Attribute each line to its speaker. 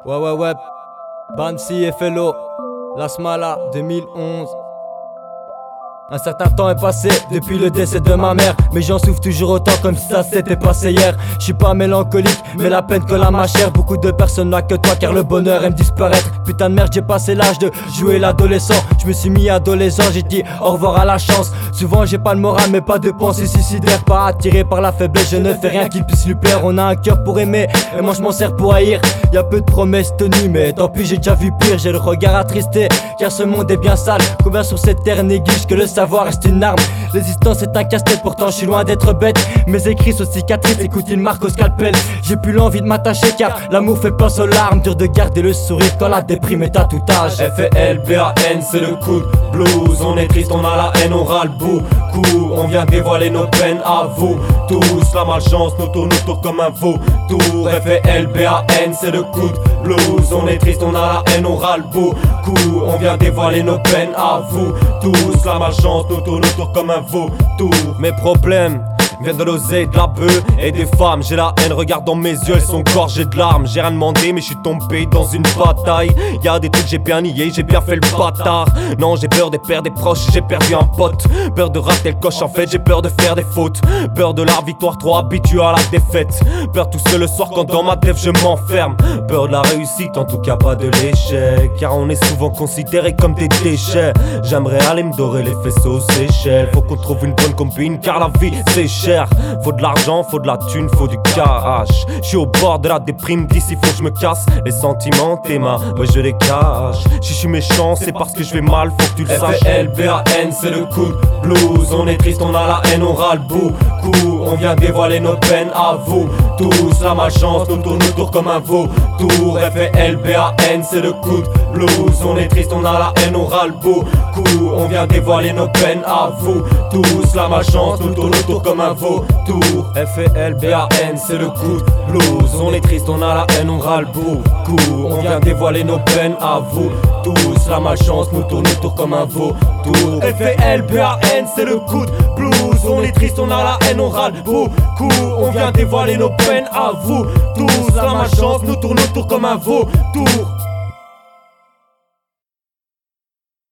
Speaker 1: Ouais, Bansi FLO, La Smala 2011. Un certain temps est passé depuis le décès de ma mère, mais j'en souffre toujours autant comme si ça s'était passé hier. Je suis pas mélancolique, mais la peine colle à ma chair. Beaucoup de personnes là que toi, car le bonheur aime disparaître. Putain de merde, j'ai passé l'âge de jouer l'adolescent. Je me suis mis adolescent, j'ai dit au revoir à la chance. Souvent j'ai pas le moral, mais pas de pensée suicidaire. Pas attiré par la faiblesse, je ne fais rien qui puisse lui plaire. On a un cœur pour aimer, et moi je m'en sers pour haïr. Y'a peu de promesses tenues, mais tant pis, j'ai déjà vu pire. J'ai le regard attristé, car ce monde est bien sale. Combien sur cette terre néglige que le savoir reste une arme. L'existence est un casse-tête, pourtant je suis loin d'être bête. Mes écrits sont cicatrices, écoute une marque au scalpel. J'ai plus l'envie de m'attacher car l'amour fait place aux larmes. Dur de garder le sourire quand la déprime est à tout âge.
Speaker 2: FLBAN, c'est le coup de blues. On est triste, on a la haine, on râle beaucoup. On vient dévoiler nos peines à vous tous. La malchance nous tourne autour comme un vautour. FLBAN, c'est le coup de blues. On est triste, on a la haine, on râle beaucoup. On vient dévoiler nos peines à vous tous. La malchance nous tourne autour comme un vautour. Mes problèmes viennent de l'oseille, de la bœuf et des femmes. J'ai la haine, regarde dans mes yeux, elles sont gorgées de larmes. J'ai rien demandé mais je suis tombé dans une bataille. Y'a des trucs j'ai bien nié, j'ai bien fait le bâtard. Non, j'ai peur des pères, des proches, j'ai perdu un pote. Peur de rater le coche, en fait j'ai peur de faire des fautes. Peur de la victoire, trop habitué à la défaite. Peur tout seul le soir quand dans ma tête je m'enferme. Peur de la réussite, en tout cas pas de l'échec. Car on est souvent considéré comme des déchets. J'aimerais aller me dorer les fesses aux Seychelles. Faut qu'on trouve une bonne combine car la vie c'est cher. Faut de l'argent, faut de la thune, faut du cash. J'suis au bord de la déprime, d'ici faut que je me casse. Les sentiments, tes mains, ouais je les cache. Si je suis méchant, c'est parce que je vais mal, faut que tu le saches. FLBAN, c'est le coup de blues. On est triste, on a la haine, on râle beaucoup. On vient dévoiler nos peines à vous tous. La malchance nous tourne autour comme un vautour. FLBAN, c'est le coup de blues. On est triste, on a la haine, on râle beaucoup. On vient dévoiler nos peines à vous tous. La malchance nous tourne autour comme un vautour. FLBAN, c'est le coup de blues. On est triste, on a la haine, on râle beaucoup. On vient dévoiler nos peines à vous tous. La malchance nous tourne autour comme un vautour. FLBAN, c'est le coup de blues. On est triste, on a la haine, on râle beaucoup. On vient dévoiler nos peines à vous tous. La malchance nous tourne autour comme un vautour.